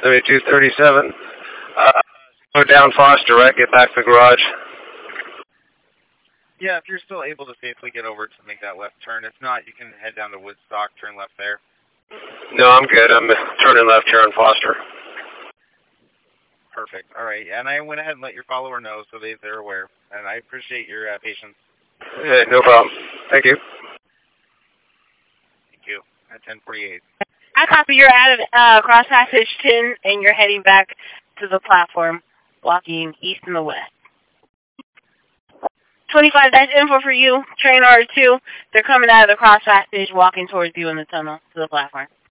7237. Go down Foster, right? Get back to the garage. Yeah, if you're still able to safely get over to make that left turn. If not, you can head down to Woodstock, turn left there. No, I'm good. I'm turning left here on Foster. Perfect. All right. And I went ahead and let your follower know so they're aware. And I appreciate your patience. Hey, no problem. Thank you. Thank you. At 10:48. I copy. You're out of Cross Passage 10, and you're heading back to the platform, walking east and the west. 25-info for you, train R2. They're coming out of the Cross Passage, walking towards you in the tunnel to the platform.